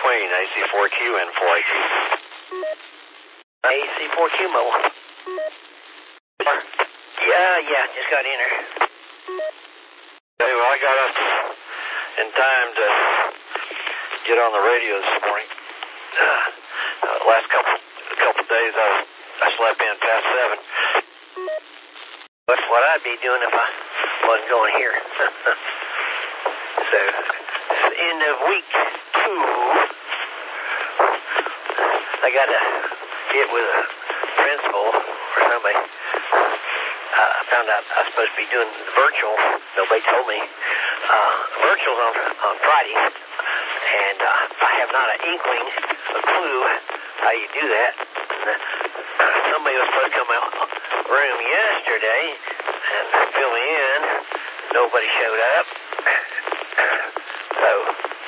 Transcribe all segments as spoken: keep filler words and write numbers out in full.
between A C four Q and four A Q. A C four Q mobile. Yeah, yeah, just got in there. Hey, well, I got up in time to get on the radio this morning. Uh, uh, last couple couple days, I was, I slept in past seven. That's what I'd be doing if I wasn't going here. So, it's the end of week two. I got to get with a principal or somebody. Uh, I found out I was supposed to be doing the virtual. Nobody told me. Uh, virtual's on, on Friday, and uh, I have not an inkling, a clue how you do that. And, uh, somebody was supposed to come out room yesterday and fill me in. Nobody showed up. So,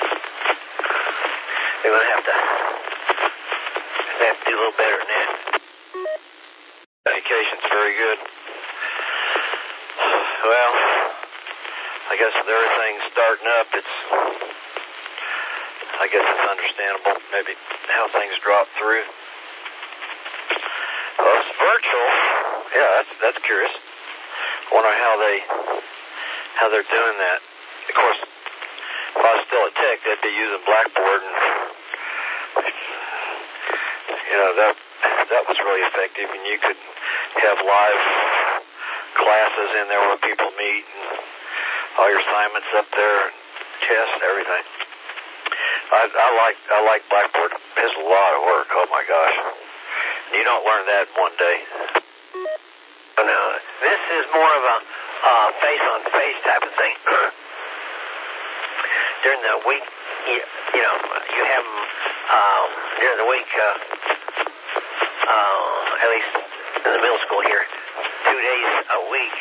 they're going to have to, they have to do a little better than that. Communication's very good. Well, I guess with everything starting up, it's, I guess it's understandable maybe how things drop through. Well, it's virtual. Yeah, that's that's curious. Wonder how they how they're doing that. Of course, if I was still at Tech, they'd be using Blackboard, and you know that that was really effective, and you could have live classes in there where people meet, and all your assignments up there, and tests and everything. I, I like I like Blackboard. It's a lot of work. Oh my gosh. You don't learn that in one day. Oh, no, this is more of a uh, face-on-face type of thing. During the week, you, you know, you have them uh, during the week, uh, uh, at least in the middle school here, two days a week.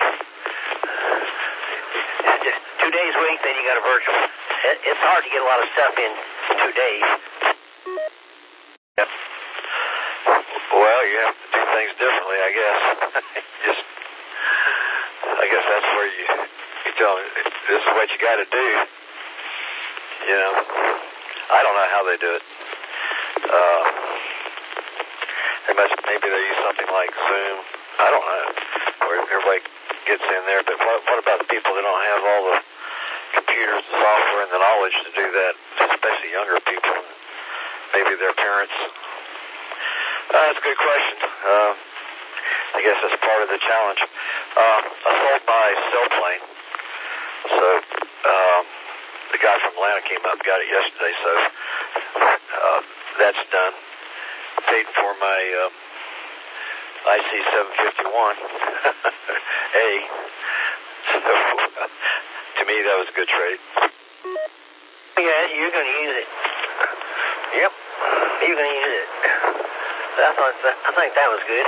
Just two days a week, then you got a virtual. It, it's hard to get a lot of stuff in two days. Yep. Well, you have to do things differently, I guess. Just, I guess that's where you, you tell them, this is what you got to do. You know, I don't know how they do it. Uh, they must, maybe they use something like Zoom. I don't know, where everybody gets in there. But what, what about the people that don't have all the computers, the software, and the knowledge to do that, especially younger people? Maybe their parents. Uh, that's a good question. Uh, I guess that's part of the challenge. Um, I sold my cell plane, so um, the guy from Atlanta came up and got it yesterday, so uh, that's done. Paid for my um, I C seven fifty-one A, so to me that was a good trade. Yeah, you're going to use it. Yep, you're going to use it. I thought that, I think that was good.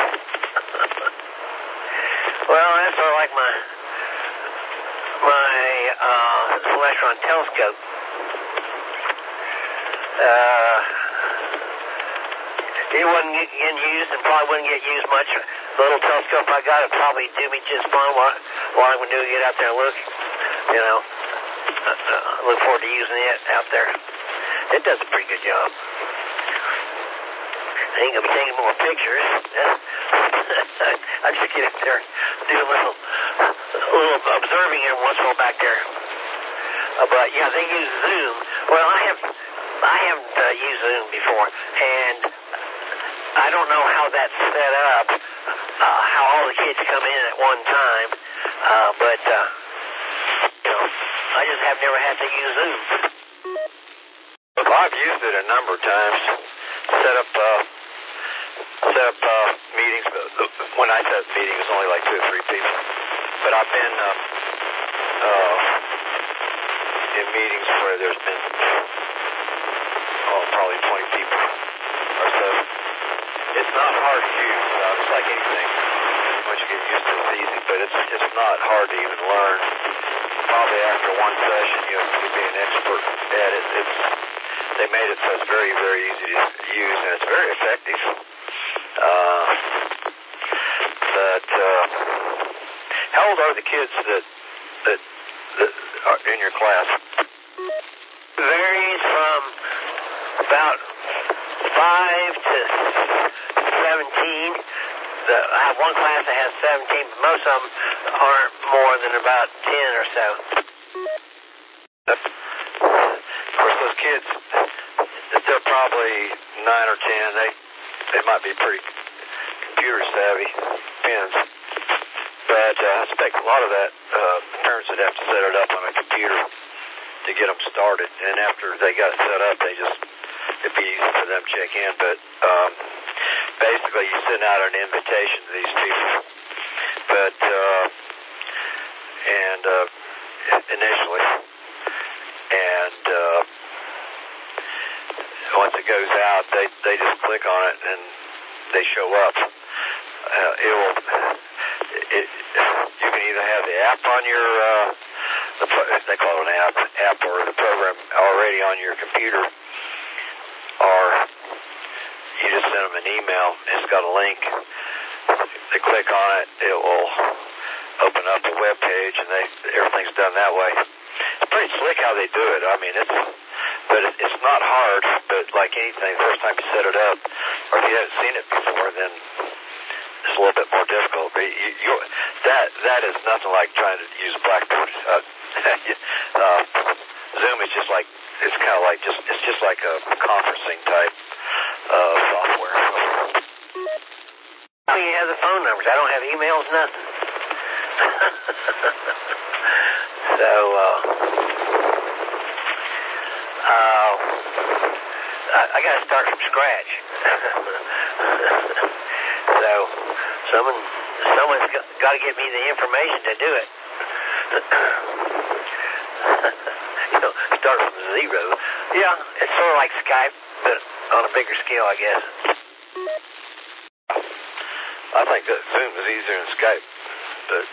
Well, that's sort of like my my uh, Celestron telescope. Uh, it wasn't getting used and probably wouldn't get used much. The little telescope I got, it probably do me just fine while, while I'm going to do get out there and look. You know, uh, uh, look forward to using it out there. It does a pretty good job. I ain't gonna be taking more pictures. I just get up there, do a little, a little observing every once in a while back there. Uh, but yeah, they use Zoom. Well, I have, I haven't uh, used Zoom before, and I don't know how that's set up, uh, how all the kids come in at one time. Uh, but uh, you know, I just have never had to use Zoom. Well, I've used it a number of times. Set up. Uh, set up uh, meetings. When I set up meetings, it was only like two or three people. But I've been uh, uh, in meetings where there's been, oh, probably twenty people or so. It's not hard to use. Uh, it's like anything. Once you get used to it, it's easy. But it's it's not hard to even learn. Probably after one session, you'll, you'll be an expert at it. It's they made it so it's very, very easy to use, and it's very effective. Uh, but uh, how old are the kids that that that are in your class? Varies from about five to seventeen. The, I have one class that has seventeen, but most of them aren't more than about ten or so. Of course, those kids, if they're probably nine or ten, they they might be pretty computer savvy. Depends. But uh, I expect a lot of that, uh, parents would have to set it up on a computer to get them started. And after they got it set up, they just, it'd be easy for them to check in. But um, basically, you send out an invitation to these people. But, uh, and uh, initially, and uh, once it goes out, they, they just click on it and they show up. Uh, it will, it, you can either have the app on your, uh, the, they call it an app, app or the program already on your computer, or you just send them an email. It's got a link. They click on it. It will open up a web page, and they everything's done that way. It's pretty slick how they do it. I mean, it's, but it, it's not hard. But like anything, the first time you set it up, or if you haven't seen it before, then it's a little bit more difficult. But you, you, that that is nothing like trying to use Blackboard. Uh, uh, Zoom is just like it's kind of like just it's just like a conferencing type uh, software. Oh, you have the phone numbers. I don't have emails, nothing. so, uh, uh, I, I got to start from scratch. so, someone, someone's got, got to give me the information to do it. you know, start from zero. Yeah, it's sort of like Skype, but on a bigger scale, I guess. I think that Zoom is easier than Skype, but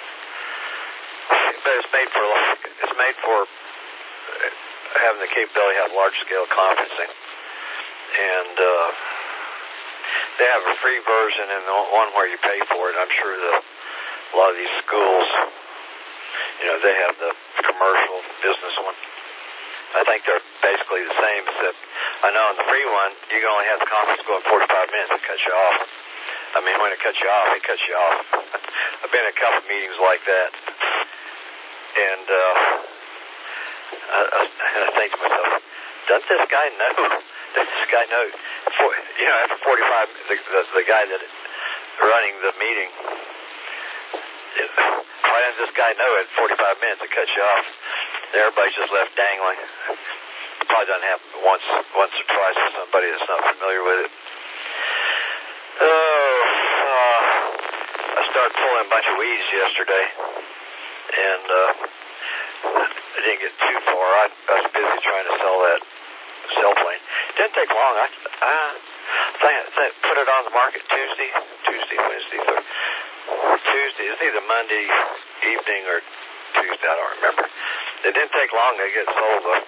but it's made for it's made for having the capability to have large scale conferencing, and uh, they have a free version and the one where you pay for it. I'm sure that a lot of these schools, you know, they have the commercial business one. I think they're basically the same, except I know in the free one you can only have the conference go in forty-five minutes and cut you off. I mean, when it cuts you off, it cuts you off. I've been in a couple of meetings like that, and uh, I, I, I think to myself, doesn't this guy know? Does this guy know? For, you know, after forty-five, the, the, the guy that running the meeting, it, why doesn't this guy know at forty-five minutes it cuts you off? Everybody's just left dangling. It probably doesn't happen once, once or twice with somebody that's not familiar with it. Oh, uh, I started pulling a bunch of weeds yesterday, and uh, I didn't get too far. I, I was busy trying to sell that sailplane. It didn't take long. I, I think, I think put it on the market Tuesday, Tuesday, Wednesday, Thursday, Tuesday. It's either Monday evening or Tuesday. I don't remember. It didn't take long to get sold, though.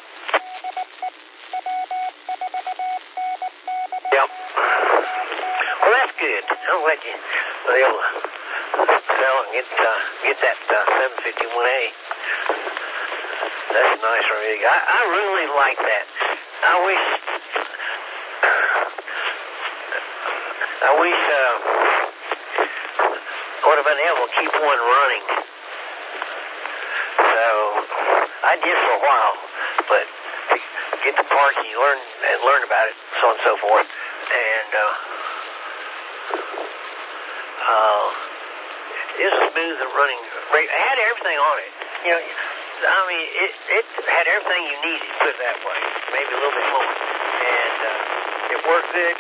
Yep. Well, that's good. I'm glad you were able to sell and get, uh, get that uh, seven fifty-one A. That's a nice rig. I, I really like that. I wish... I wish uh, I would have been able to keep one running. So, I did for a while, but get the parts and you learn, and learn about it, so on and so forth. And, uh... Uh, it was a smooth and running rate. It had everything on it. You know, I mean, it it had everything you needed, put it that way. Maybe a little bit more. And uh, it worked good.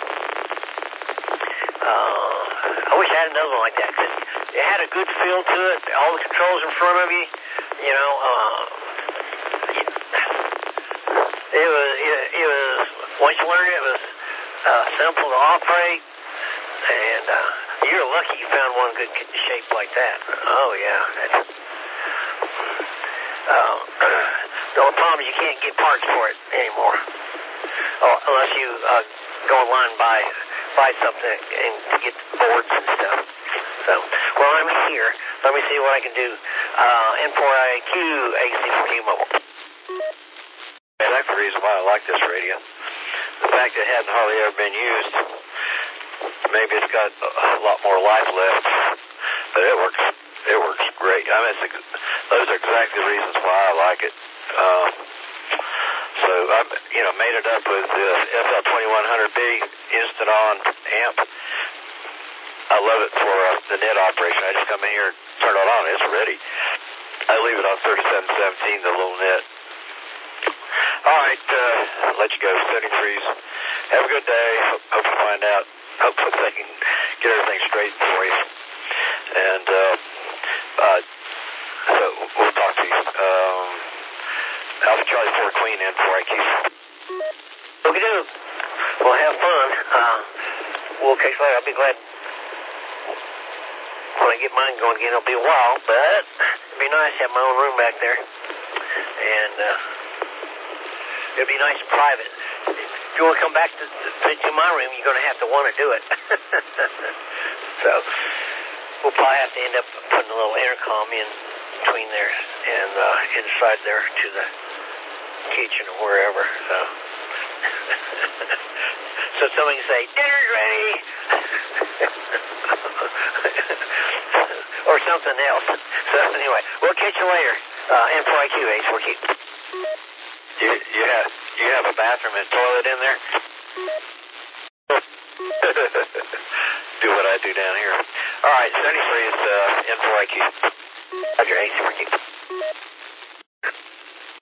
Uh, I wish I had another one like that, because it had a good feel to it. All the controls in front of you. You know, uh, it was, it, it was, once you learned it, it was uh, simple to operate. And, uh, you're lucky you found one good shape like that. Oh, yeah. That's, uh, the only problem is you can't get parts for it anymore. Oh, unless you uh, go online and buy, buy something and get boards and stuff. So, well, I'm here. Let me see what I can do. Uh, N four I Q A C four Q mobile. Yeah, that's the reason why I like this radio. the fact that it hadn't hardly ever been used, maybe it's got a lot more life left. But it works. It works great. I mean, it's, those are exactly the reasons why I like it. Um, so I, you know, made it up with the F L twenty-one hundred B instant on amp. I love it for uh, the net operation. I just come in here, turn it on, it's ready. I leave it on thirty-seven seventeen, the little net. All right, uh, I'll let you go. Setting freeze. Have a good day. Hope, hope you find out. Hopefully they can get everything straight for you. And uh, uh, so we'll talk to you. Um, Alpha Charlie four Queen in for I Q. Okay, do. Well, have fun. Uh, we'll catch you later. I'll be glad when I get mine going again. It'll be a while, but it'd be nice to have my own room back there. And uh, it'd be nice and private. If you want to come back to, to, to my room, you're going to have to want to do it. So we'll probably have to end up putting a little intercom in between there and uh, inside there to the kitchen or wherever. So, so somebody can say, dinner's ready. Or something else. So anyway, we'll catch you later. Uh, M four I Q, H four Q. You, you have you have a bathroom and toilet in there? Do what I do down here. All right, seventy-three is uh, M four I Q. Roger, H four Q.